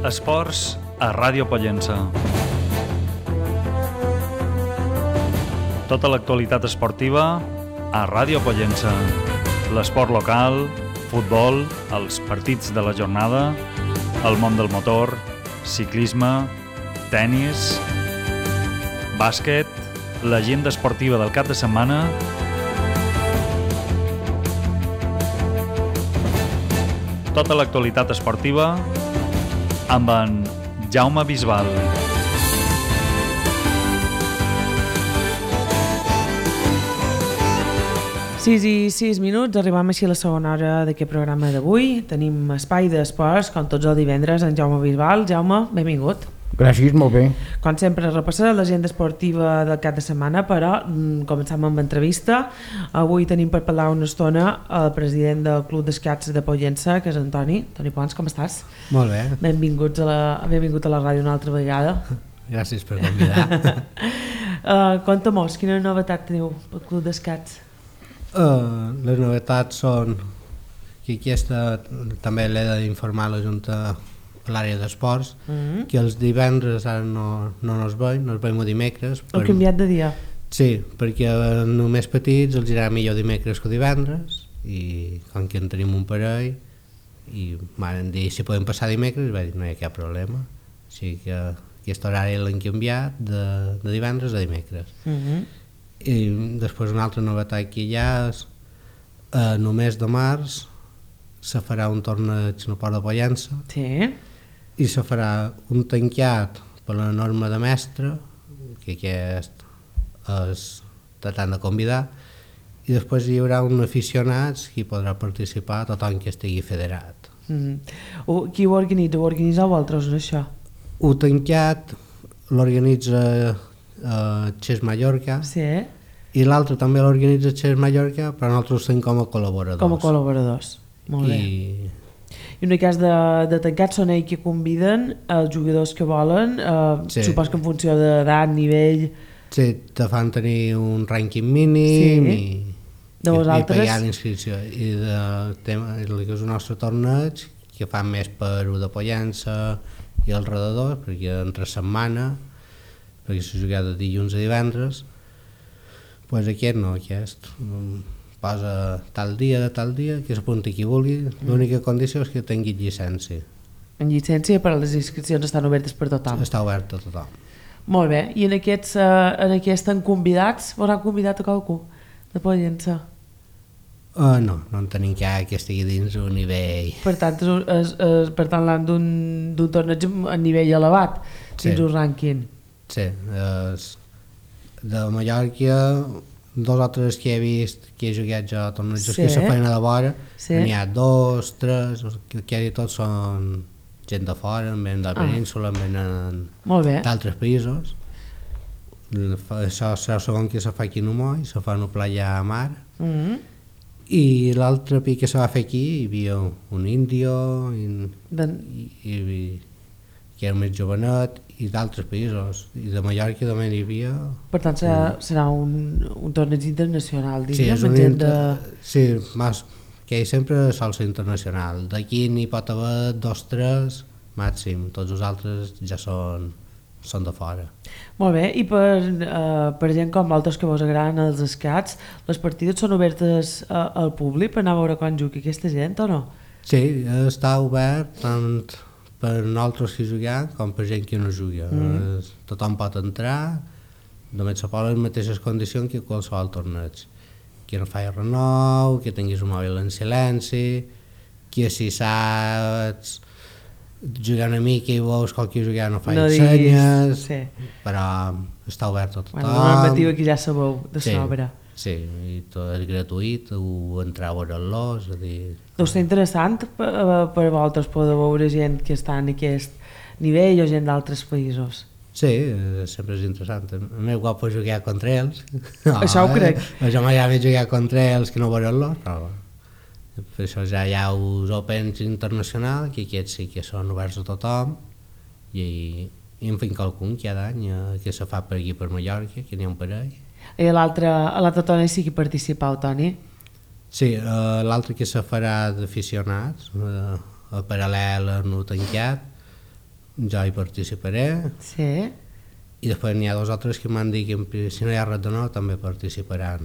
Esports a Ràdio Pollença. Tota l'actualitat esportiva a Ràdio Pollença. L'esport local, futbol, els partits de la jornada, el món del motor, ciclisme, tennis, bàsquet, l'agenda esportiva del cap de setmana, tota l'actualitat esportiva amb en Jaume Bisbal. 6:06, arribam així a la segona hora d'aquest programa d'avui. Tenim espai d'esports, com tots els divendres, en Jaume Bisbal. Jaume, benvingut. Gràcies, molt bé. Com sempre, repassarà l'agenda esportiva del cap de setmana, però començam amb entrevista. Avui tenim per parlar una estona el president del Club d'Escacs de Pollença, que és Antoni. Toni Pons, com estàs? Molt bé. Benvingut a la ràdio una altra vegada. Gràcies per convidar. Conta-mos, quina novetat teniu pel Club d'Escacs? Les novetats són que aquesta també l'he d'informar la Junta a l'àrea d'esports, que els divendres ara no ens veiem, nos veiem dimecres. Heu canviat de dia? Sí, perquè només petits els irà millor dimecres que divendres, i com que en tenim un parell i van dir si podem passar dimecres, va dir no hi ha cap problema, així que aquest horari l'han canviat de divendres a dimecres. I després una altra novetat que hi ha és el mes de març se farà un torneig no Port de Pollença, sí, i se farà un tancat per la norma de mestre, que aquest és tratant de convidar, i després hi haurà un aficionats que hi podrà participar tothom que estigui federat. Qui ho organitza? Ho organitzeu vosaltres, això? Ho tancat l'organitza Xes Mallorca, sí, i l'altre també l'organitza Xes Mallorca, però nosaltres estem com a col·laboradors. Com a col·laboradors, molt bé. I en el cas de tancat són ells que conviden els jugadors que volen, sí. Supos que en funció d'edat, nivell... Sí, te fan tenir un rànquing mínim, sí. De vosaltres? I pagar l'inscripció. I el que és el nostre torneig, que fan més per U de Pollença i al redador, perquè entre setmana, perquè s'ha jugat de dilluns a divendres, doncs aquest posa tal dia, que s'apunti qui vulgui, l'única condició és que tingui llicència. En llicència, però les inscripcions estan obertes per tothom? Està obert a tothom. Molt bé, i en aquests estan convidats? Vos han convidat a qualcú de Pollença? No en tenim cap que estigui dins un nivell... Per tant l'han d'un torneig a nivell elevat, dins un rànquing. Sí, de Mallorca, dos o tres que he vist que he jugat jo a tornejos que se feien a la vora, n'hi ha dos, tres, que tots són gent de fora, venen de la península, venen d'altres països. Això serà el segon que se fa aquí a Numoi, se fa a Playa Mar, i l'altre pi que se va fer aquí hi havia un índio que era més jovenet, i d'altres països, i de Mallorca també hi havia... Per tant serà un torneig internacional, diríem? Sí, que sempre sol ser internacional. D'aquí n'hi pot haver 2 o 3 màxim, tots els altres ja són de fora. Molt bé, i per gent com vosaltres que vos agraden els escacs, les partides són obertes al públic per anar a veure quan jugui aquesta gent o no? Sí, està obert tant per nosaltres que juguem com per gent que no juga. Tothom pot entrar, només se posen les mateixes condicions que qualsevol torneig. Que no faci renou, que tinguis un mòbil en silenci, que si saps jugar una mica i veus qualque jugar no faci senyes, però està obert a tothom. Una normativa que ja sabeu de sobre. Sí, i tot és gratuït, entrar a veure-los, és a dir... Deu ser interessant per vosaltres poder veure gent que està en aquest nivell o gent d'altres països. Sí, sempre és interessant. A mi igual puc jugar contra ells. Això ho crec. Jo m'agrada jugar contra ells que no veure-los, però per això ja hi ha els Opens internacionals, que aquests sí que són oberts a tothom, i en fin qualcun cada any que se fa per aquí per Mallorca, que n'hi ha un parell. I a l'altre torneig sí que participau, Toni? Sí, l'altre que se farà d'aficionats, a paral·lel no tancat, jo hi participaré. Sí. I després n'hi ha dos altres que m'han dit que si no hi ha res de nou també participaran.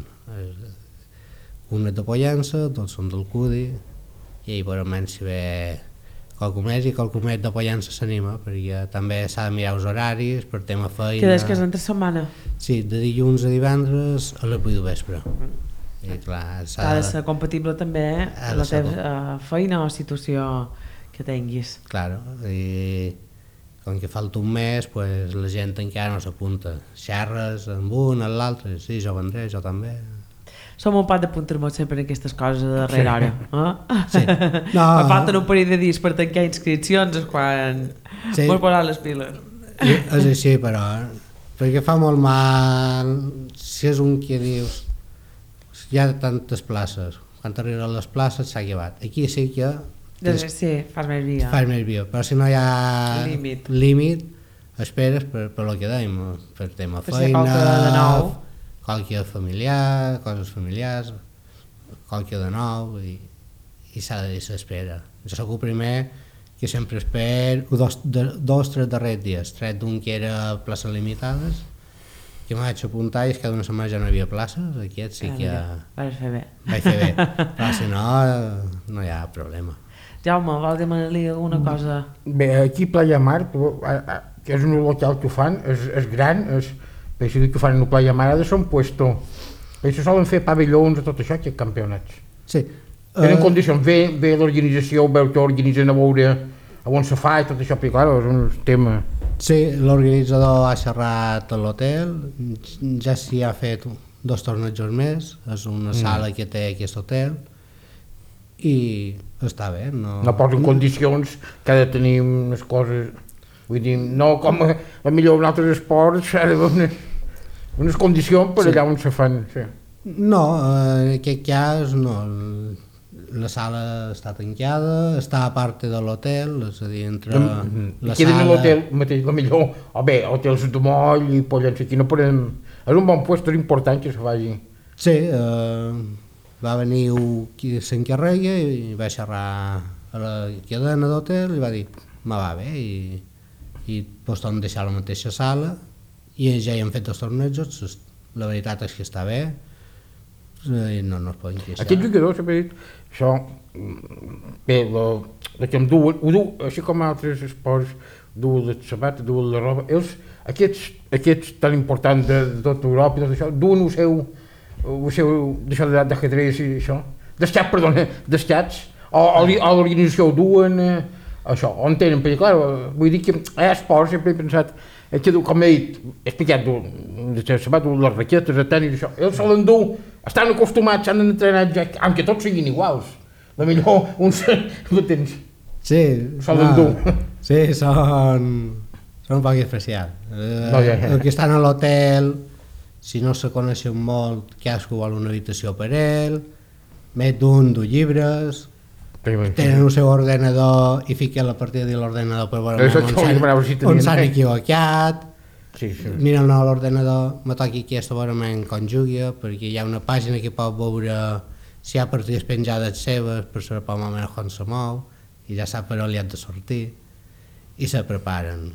Un és de Pollença, tots són del CUDI, i ahir veurem si ve qualcú més, i qualcú més de Pollença s'anima, perquè també s'ha de mirar els horaris per tema feina. Que és que és entre setmana? Sí, de dilluns a divendres a les 8 de vespre. I clar, ha de ser compatible també la teva feina o situació que tinguis. Claro, i com que falta un mes, pues, la gent encara no s'apunta. Xerres amb un, amb l'altre, sí, jo vendré, jo també. Som un pot de punter-mot sempre en aquestes coses de darrera hora. Sí. No. Falten un parell de dies per tancar inscripcions quan vols posar les piles. És així, però, perquè fa molt mal si és un que dius hi ha tantes places, quan arriben les places s'ha acabat. Aquí sí que sí, fas més via. Però si no hi ha límit esperes per el que dèiem, per tema feina, qualque familiar, coses familiars, qualque de nou, i s'ha de dir s'espera. Jo soc el primer que sempre espero dos, tres darrers dies, tret d'un que era places limitades, que m'ho vaig apuntar i és que d'una setmana ja no hi havia places, aquest sí que vaig fer bé, però si no, no hi ha problema. Jaume, vol demanar-li alguna cosa? Bé, aquí Playa Mar, que és un local que ho fan, és gran, penso que ho fan en Playa Mar, ha de ser un puesto, penso solen fer pavellons i tot això, aquests campionats. Sí. Tenen condicions, ve l'organització, veu que organitzen a veure on se fa i tot això, però clar, és un tema... Sí, l'organitzador ha xerrat a l'hotel, ja s'hi ha fet 2 tornejos més, és una sala que té aquest hotel, i està bé. No posen condicions que ha de tenir unes coses, vull dir, no com millor en altres esports, ha d'haver unes condicions per allà on se fan. Sí. No, en aquest cas no. La sala està tancada, està a part de l'hotel, és a dir, entre la queden sala... a l'hotel mateix, la millor, hotels de moll i Pollença, aquí no podem... És un bon lloc, és important que se faci. Sí, va venir qui s'encarrega i va xerrar a la cadena d'hotel i va dir, va bé, i doncs vam deixar la mateixa sala i ja hi hem fet 2 tornejos, la veritat és que està bé, i no es poden queixar. Aquest jugador sempre ha dit, això, bé, el que em duen, ho du, així com altres esports, du les sabates, du la roba, aquests tan importants de tota Europa i tot això, duen el seu d'això d'ajedrez i això, d'escacs, o l'organització ho duen, això, on tenen, perquè clar, vull dir que hi ha esports, sempre he pensat, que com he dit, he explicat, les raquetes, el tenis, això, ells se l'endú, estan acostumats, s'han d'entrenar, aunque tots siguin iguals, la millor, uns ho tens, se l'endú. Sí, són un poc especials. Els que estan a l'hotel, si no se coneixen molt, cadascú vol una habitació per ell, més d'un du llibres, tenen el seu ordenador i fiquen la partida de l'ordenador per veure on s'han equivocat, miren a l'ordenador, me toqui aquesta veurament com juga, perquè hi ha una pàgina que pot veure si hi ha partides penjades seves per saber pel moment on se mou, i ja sap per on li han de sortir, i se preparen.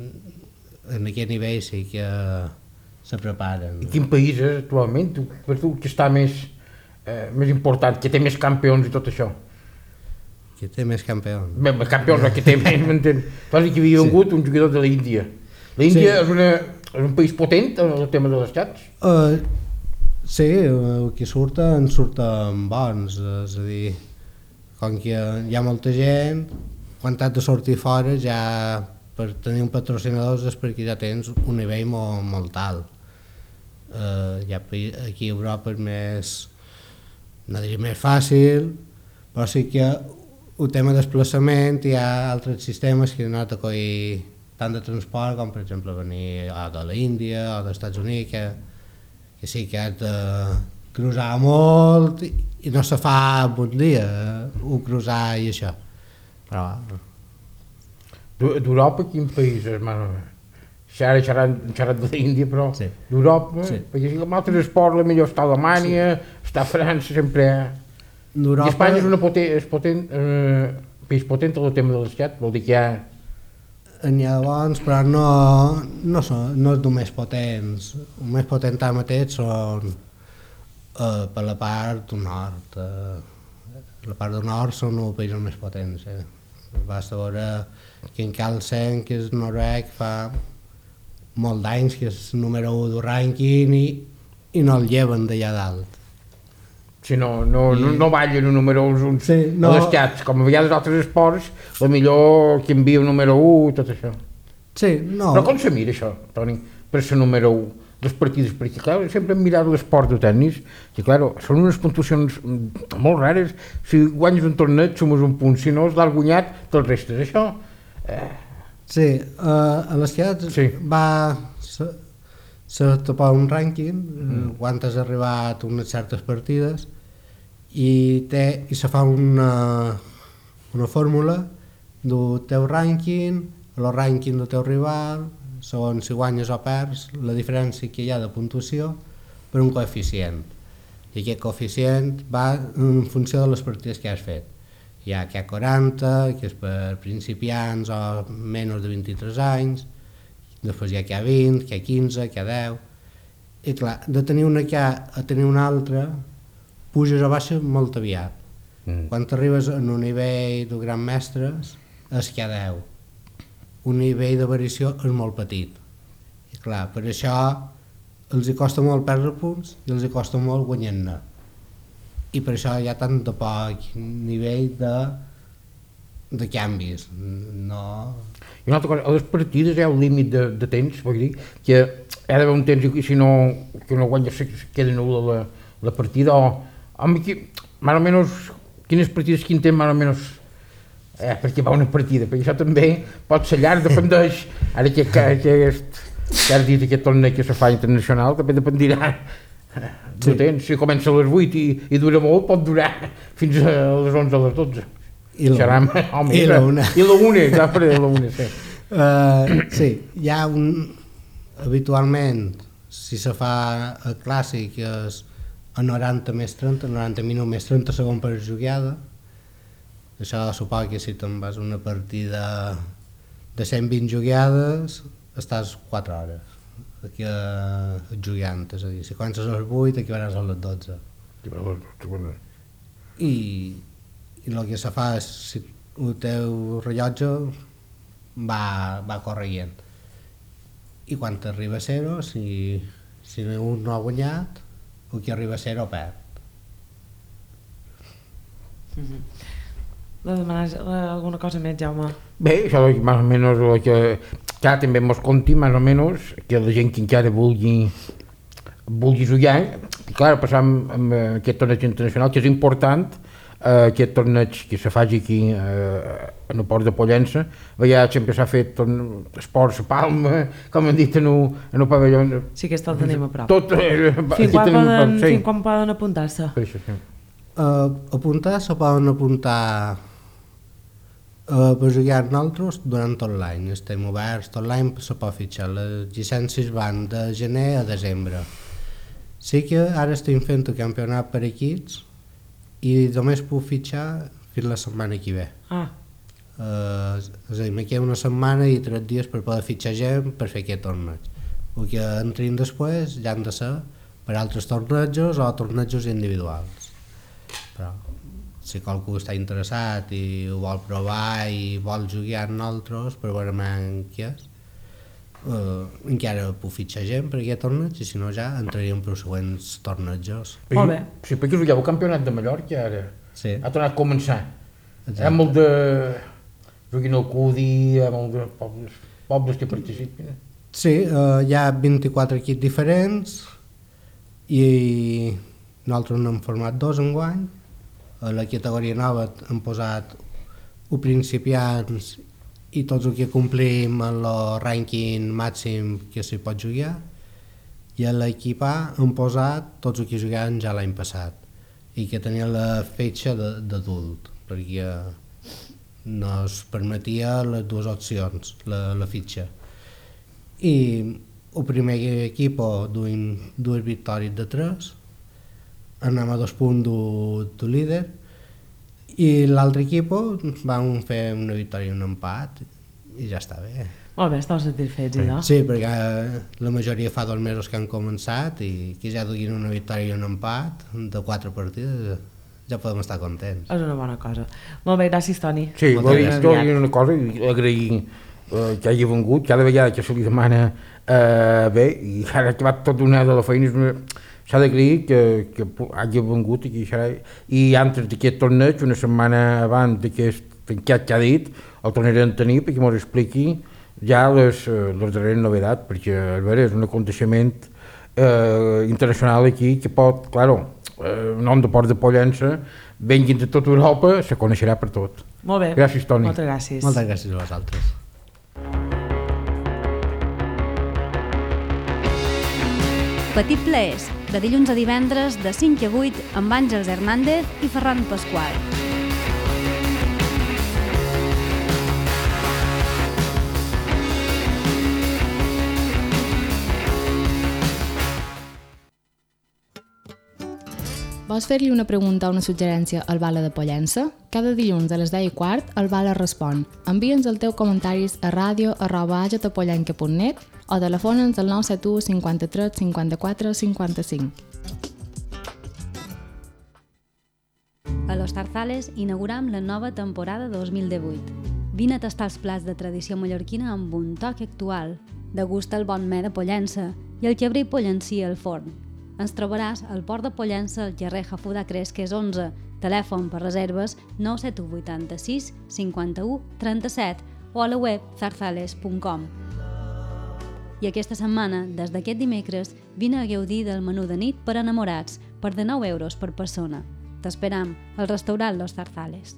En aquest nivell sí que se preparen. I quin país és actualment, per tu, que està més important, que té més campions i tot això? Que té més campions. Bé, campions, que té més, m'entens? Clar que hi havia hagut un jugador de l'Índia. L'Índia és un país potent en el tema de les xats? Sí, el que surten bons, és a dir, com que hi ha molta gent, quan t'has de sortir fora ja per tenir un patrocinador és perquè ja tens un nivell molt alt. Ja aquí a Europa és més, no diria més fàcil, però sí que el tema de desplaçament hi ha altres sistemes que han anat a coll tant de transport com per exemple venir de l'Índia o dels Estats Units, que sí que has de cruzar molt i no se fa en un dia, cruzar i això. Però... D'Europa quin país és? Ara xerrat de l'Índia, però d'Europa, perquè si com altres esports millor està Alemanya, està França, sempre... I Espanya és un país potent en el tema de l'escat, vol dir que hi ha... n'hi ha de bons, però no és el més potents. El més potent ara mateix són per la part del nord. La part del nord són els països més potents. Basta veure que en Carlsen, que és noruec, fa molt d'anys que és número 1 del rànquing i no el lleven d'allà dalt. Si no ballen el número 1 sí, no. A les xats, com a vegades d'altres esports, la millor que envia el número 1 i tot això. Sí, no. Però com se mira això, Toni, per ser número 1? Les partides, perquè clar, sempre hem mirat l'esport de tennis i clar, són unes puntuacions molt rares. Si guanyes un torneig sumes un punt, si no has l'has guanyat te'l restes, això. Sí, a les xats sí. Se topa un rànquing, quan has arribat a unes certes partides i se fa una fórmula del teu rànquing, el rànquing del teu rival, segons si guanyes o perds, la diferència que hi ha de puntuació per un coeficient. I aquest coeficient va en funció de les partides que has fet. Hi ha que 40, que és per principiants o menys de 23 anys, després hi ha que 20, que 15, que 10... I clar, de tenir una que a tenir una altra, puges o baixes molt aviat. Quan arribes a un nivell de grans mestres, és que 10. Un nivell de variació és molt petit. I clar, per això els hi costa molt perdre punts i els hi costa molt guanyar-ne. I per això hi ha tant de poc nivell de canvis. No... I una altra cosa, a les partides hi ha un límit de temps, vull dir, que hi ha d'haver un temps i si no guanyes queda nul·la la partida, o més o menys, quines partides quin temps més o menys perquè va una partida, perquè això també pot ser llarg, dependeix, ara que has dit aquest torneig que se fa internacional, també dependirà del temps, si comença a les 8 i dura molt, pot durar fins a les 11 o les 12. I la 1. I la 1, exacte, la 1, sí. Sí, hi ha habitualment, si se fa el clàssic, és a 90 més 30, 90 minuts més 30 segons per jugada. Això suposa que si te'n vas a una partida de 120 jugades, estàs 4 hores aquí jugant, és a dir, si comences a les 8, acabaràs a les 12. I el que se fa és, si el teu rellotge va corrent. I quan arriba a 0, si un no ha guanyat, el que arriba a 0 perd. De demanar alguna cosa més, Jaume? Bé, això és més o menys el que també mos conti, més o menys, que la gent que encara vulgui jugar, i clar, passar amb aquest torneig internacional, que és important, aquest torneig que se faci aquí en el port de Pollença. Veia, sempre s'ha fet esports a Palma, com han dit en el pavelló. Sí, que el tenim a prop. Fins quan poden apuntar-se? Apuntar-se poden apuntar per jugar nosaltres durant tot l'any. Estem oberts tot l'any, se pot fitxar. Les llicències van de gener a desembre. Sí que ara estem fent el campionat per equips i només puc fitxar fins la setmana que ve. És a dir, me queda una setmana i 3 dies per poder fitxar gent per fer aquest torneig. El que entrin després ja han de ser per altres tornejos o tornejos individuals. Però si qualcú està interessat i ho vol provar i vol jugar amb nosaltres per veure manques, encara puc fitxar gent per aquest torneig i si no ja entraríem per els següents tornejos. Molt bé. Sí, perquè jugueu el campionat de Mallorca ara. Sí. Ha tornat a començar. Hi ha molt de... juguin al Cudi, hi ha molt de pobles que participen. Sí, hi ha 24 equips diferents i nosaltres n'hem format 2 enguany. A la categoria nova hem posat principiants i tots els que complim en el rànquing màxim que s'hi pot jugar, i a l'equip A hem posat tots els que jugaven ja l'any passat i que tenien la fitxa d'adult, perquè no es permetia les dues opcions, la fitxa. I el primer equip duim 2 victòries de 3, anem a 2 punts del líder, i l'altre equip vam fer una victòria i un empat i ja està bé. Molt bé, estàu satisfets, allò? Sí, perquè la majoria fa 2 mesos que han començat i que ja duguin una victòria i un empat de 4 partides, ja podem estar contents. És una bona cosa. Molt bé, gràcies, Toni. Sí, vol dir una cosa i agrair que hagi vengut, cada vegada que se li demana bé, i ara ha acabat tot donar de la feina, s'ha d'agrair que hagi vengut i antes d'aquest torneig, una setmana abans d'aquest tancat que ha dit, el tornarem a tenir perquè ens expliqui ja les darreres novetats, perquè a veure, és un aconteixement internacional aquí que pot, claro, el nom de Port de Pollença, venguin de tota Europa, se coneixerà per tot. Molt bé. Gràcies, Toni. Moltes gràcies. Moltes gràcies a vosaltres. Petit Plaers, de dilluns a divendres, de 5 a 8, amb Àngels Hernández i Ferran Pasqual. Vols fer-li una pregunta o una suggerència al Bala de Pollença? Cada dilluns a les 10:15 el Bala respon. Envia'ns els teus comentaris a radio@agetapollenca.net o telefona'ns al 971 53 54 55. A Los Zarzales inauguram la nova temporada 2018. Vine a tastar els plats de tradició mallorquina amb un toc actual. Degusta el bon me de Pollença i el llebrer pollencí al forn. Ens trobaràs al Port de Pollença, al carrer Jafudà Cresques 11, telèfon per reserves 971 86 51 37 o a la web zarzales.com. I aquesta setmana, des d'aquest dimecres, vine a gaudir del menú de nit per enamorats per de 9 euros per persona. T'esperam al restaurant Los Zarzales.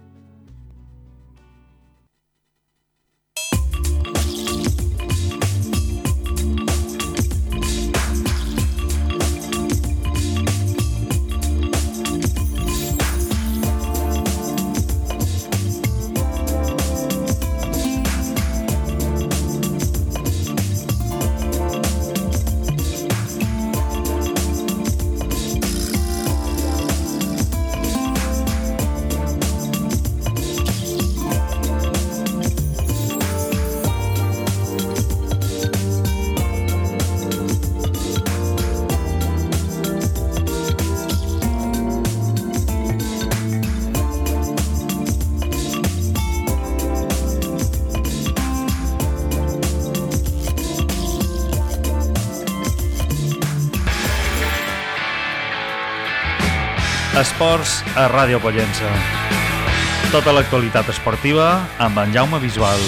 Esports a Ràdio Pollença. Tota l'actualitat esportiva amb en Jaume Bisbal.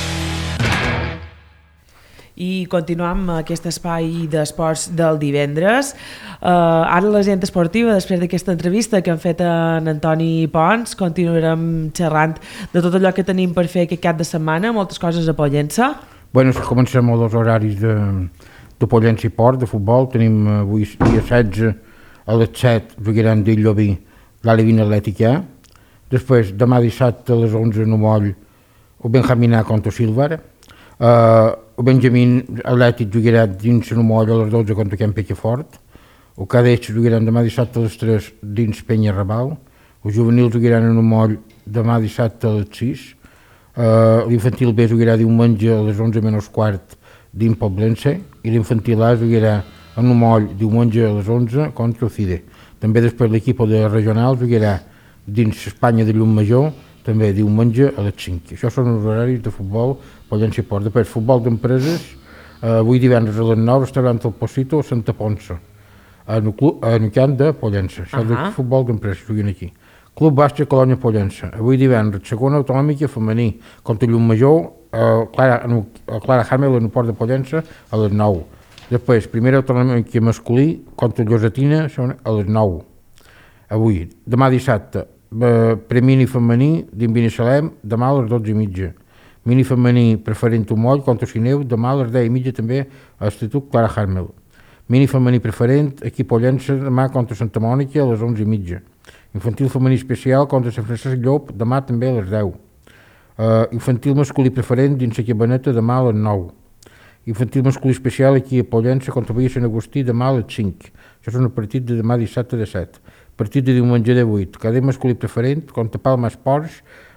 I continuam amb aquest espai d'esports del divendres. Ara la gent esportiva, després d'aquesta entrevista que han fet en Antoni Pons, continuarem xerrant de tot allò que tenim per fer aquest cap de setmana, moltes coses a Pollença. Bueno, comencem amb els horaris de Pollença i Port, de futbol. Tenim avui dia 16 a les 7 jugaran d'Illobí l'Alevin Atlètica. Després, demà dissabte a les 11 a Nomoll o Benjamina contra Silvar. El Benjamín Atlètic jugarà dins Nomoll a les 12 contra Can Penyafort. El Cadets jugaran demà dissabte a les 3 dins Penya Raval. Els juvenils jugaran a Nomoll demà dissabte a les 6. L'infantil B jugarà diumenge a les 11 menys quart dins Poblense i l'infantil A jugarà a Nomoll diumenge a les 11 contra el CIDE. També després l'equip de regional jugarà dins Espanya de Llum-Major, també diumenge a les 5. Això són els horaris de futbol Pollença i Port. Després, futbol d'empreses, avui divendres a les 9 restaurant el Pocito a Santa Ponça, en el camp de Pollença. Això és el futbol d'empreses, juguen aquí. Club Bàsquet Colònia Pollença, avui divendres, segona autonòmica femení contra Llum-Major, Clara Hamel en el Port de Pollença a les 9. Després, primera autonòmica masculí contra Llosatina a les 9. Avui, demà dissabte, premini femení dins Binissalem, demà a les 12:30. Mini femení preferent Moll contra Sineu, demà a les 10:30 també a l'Institut Clara Hamel. Mini femení preferent, equip Pollença, demà contra Santa Mònica a les 11:30. Infantil femení especial contra Sant Francesc Llop, demà també a les 10. Infantil masculí preferent dins la Cabaneta, demà a les 9. Infantil masculí especial aquí a Pollença contra Via Sant Agustí, demà a les 5. Això és un partit de demà dissabte de 7. Partit de diumenge de 8. Cadet masculí preferent contra Palma Esports,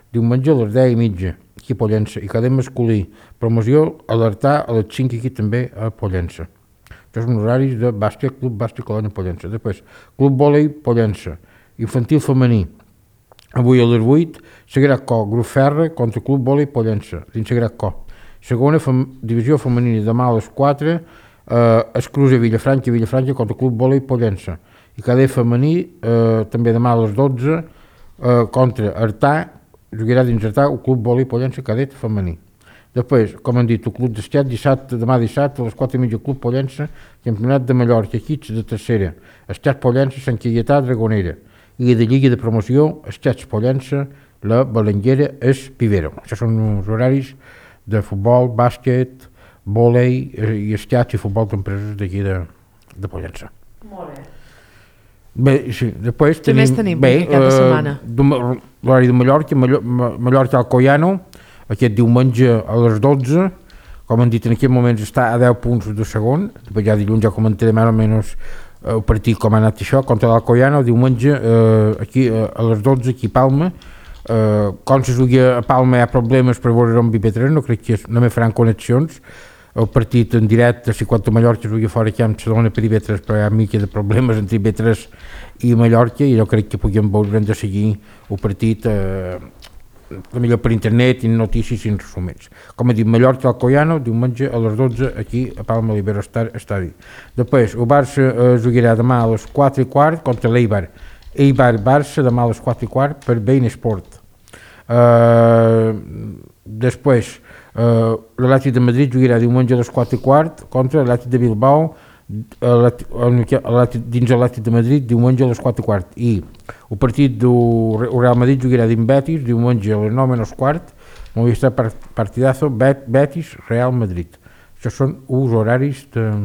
diumenge a les 10:30, aquí a Pollença, i cadet masculí, promoció a l'Artà a les 5 aquí també a Pollença. Això són horaris de bàsquet, Club Bàsquet Colònia Pollença. Després, Club Vòlei Pollença, infantil femení, avui a les 8, Sagrat Co, Grup Ferra contra Club Vòlei Pollença, dins Sagrat Co. Segona divisió femenina, demà a les 4, Esclusa Vilafranca contra Club Vòlei Pollença. I cadet femení, també demà a les 12, contra Artà, jugarà dins Artà el Club Vòlei Pollença cadet femení. Després, com han dit, el Club d'Estat, demà dissabte a les 4:30, Club Pollença, Campionat de Mallorca, equips de tercera, Estat Pollença, Sant Caietà, Dragonera, i de Lliga de Promoció, Estats Pollença, la Belenguera, Espivero. Això són els horaris de futbol, bàsquet, vòlei i estats i futbol d'empreses d'aquí de Pollença. Molt bé. Bé, sí, després tenim cada setmana. L'horari de Mallorca Alcoyano, aquest diumenge a les 12, com han dit, en aquest moment està a 10 punts de segon, després ja dilluns ja comentaré més o menys el partit com ha anat això, contra l'Alcoyano, diumenge aquí a les 12, aquí a Palma. Com se jugui a Palma hi ha problemes per veure amb IP3, no crec que només faran connexions. El partit en directe, si quan a Mallorca es jugui fora aquí a Barcelona per IP3, però hi ha mica de problemes entre IP3 i Mallorca, i jo crec que puguem veure de seguir el partit millor per internet, en notícies i en resumets. Com he dit, Mallorca Alcoyano, diumenge a les 12 aquí a Palma l'Iberostar Estadi. Després, el Barça jugarà demà a les 4:15 contra l'Eibar. Eibar-Barça demà a les 4:15 per Bein Sport. Després, l'Atlètic de Madrid jugarà diumenge a les 4:15 contra l'Atlètic de Bilbao dins l'Atlètic de Madrid diumenge a les 4:15, i el partit del Real Madrid jugarà dins Betis diumenge a les 9:15, Movistar partidazo Betis Real Madrid. Això són els horaris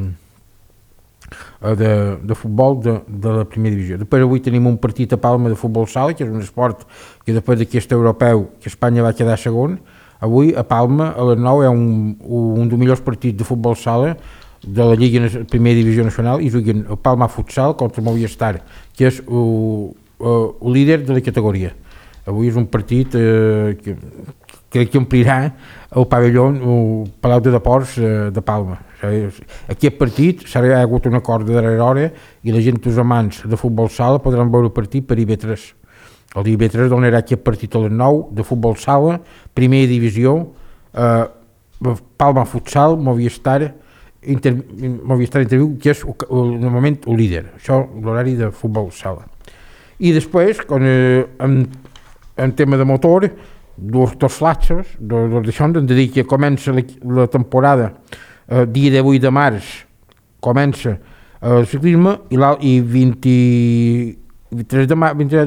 de futbol de la primera divisió. Després avui tenim un partit a Palma de futbol sala, que és un esport que després d'aquest europeu que Espanya va quedar segon. Avui a Palma a les 9 hi ha un dels millors partits de futbol sala de la Lliga Primera Divisió Nacional, i juguen el Palma Futsal contra el Movistar, que és el líder de la categoria. Avui és un partit que crec que omplirà el pavelló, el Palau de Deports de Palma. Aquest partit s'ha hagut un acord de darrera hora i la gent, els amants de futbol sala, podran veure el partit per IB3. El IB3 donarà aquest partit a les 9 de futbol sala, primera divisió, Palma Futsal, Movistar Interview, que és de moment el líder. Això l'horari de futbol sala. I després, en tema de motor, dos flatxes, d'això hem de dir que comença la temporada dia 18 de març, comença el ciclisme, i 26 de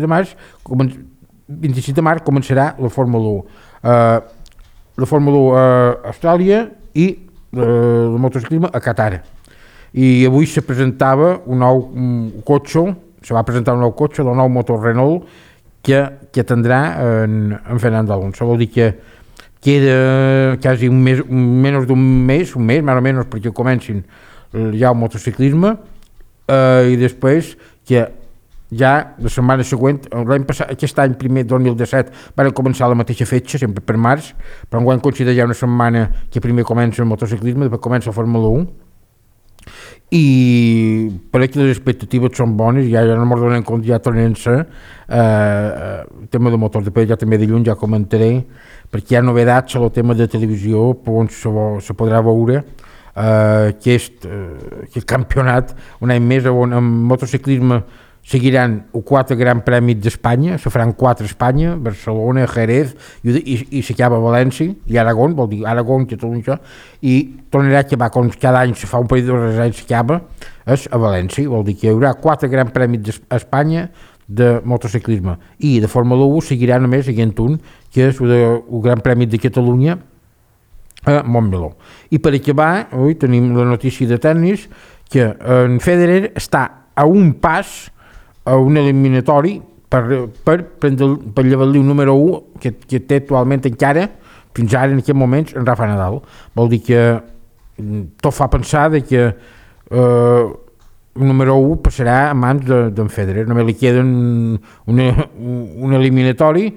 març començarà la Fórmula 1. La Fórmula 1 a Austràlia i el motociclisme a Qatar. I avui se presentava un nou cotxe, se va presentar un nou cotxe, el nou motor Renault, que tindrà en Fernando Alonso. Vol dir que queda quasi menys d'un mes, més o menys, perquè comencin ja el motociclisme, i després que ja la setmana següent, l'any passat, aquest any primer 2017 van començar la mateixa fetge, sempre per març, però enguany considera ja una setmana que primer comença el motociclisme, després comença la Fórmula 1, i per aquí les expectatives són bones, ja no m'ho donen compte, ja tornen-se el tema de motor. Després ja també dilluns ja comentaré, perquè hi ha novedats sobre el tema de televisió on se podrà veure aquest campionat un any més, on en motociclisme seguiran 4 Gran Premis d'Espanya, se faran 4 a Espanya, Barcelona, Jerez, i s'acaba a València, i Aragó, vol dir Aragó, Catalunya, i tornarà a acabar, com cada any se fa un període de anys s'acaba, és a València, vol dir que hi haurà 4 Gran Premis d'Espanya de motociclisme, i de Fórmula 1 seguirà només aquest un, que és el Gran Premi de Catalunya a Montmeló. I per acabar, avui tenim la notícia de tennis, que en Federer està a un pas a un eliminatori per llevar-li un número 1 que té actualment encara, fins ara en aquest moment, en Rafa Nadal. Vol dir que tot fa pensar que el número 1 passarà a mans d'en Federer. Només li queda un eliminatori,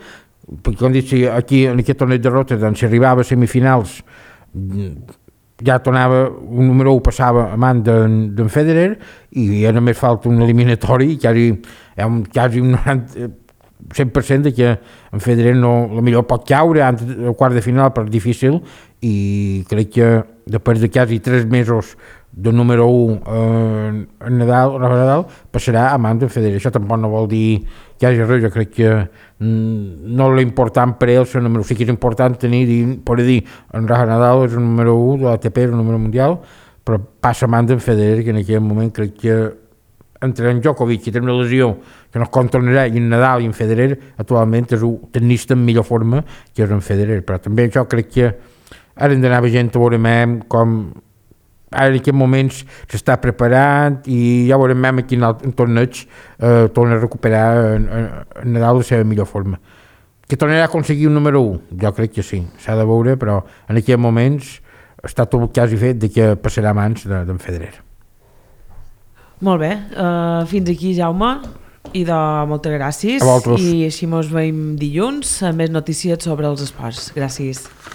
perquè com dic, aquí en aquest torneig de Rotterdam, si arribava a semifinals, ja tornava, un número 1 passava a man d'en Federer i ja només falta un eliminatori, quasi un 100% de que en Federer la millor pot caure al quart de final per difícil, i crec que després de quasi 3 mesos de número 1 en Nadal passarà a mans de Federer. Això tampoc no vol dir que hi hagi res. Jo crec que no l'important per ell el número, sí que és important tenir, poder dir en Rafa Nadal és el número 1 de l'ATP, és el número mundial, però passa a mans de Federer, que en aquell moment crec que entre en Djokovic, que té una lesió que no es contornarà, i en Nadal i en Federer actualment és un tenista en millor forma que és en Federer. Però també jo crec que ara hem d'anar veient a veure com ara en aquests moments s'està preparant i ja veurem aquí en torneig torna a recuperar en Nadal la seva millor forma. Que tornarà a aconseguir un número 1? Jo crec que sí, s'ha de veure, però en aquests moments està tot quasi fet de que passarà a mans d'en Federer. Molt bé, fins aquí, Jaume, i moltes gràcies. A vosaltres. I així mos veiem dilluns amb més notícies sobre els esports. Gràcies.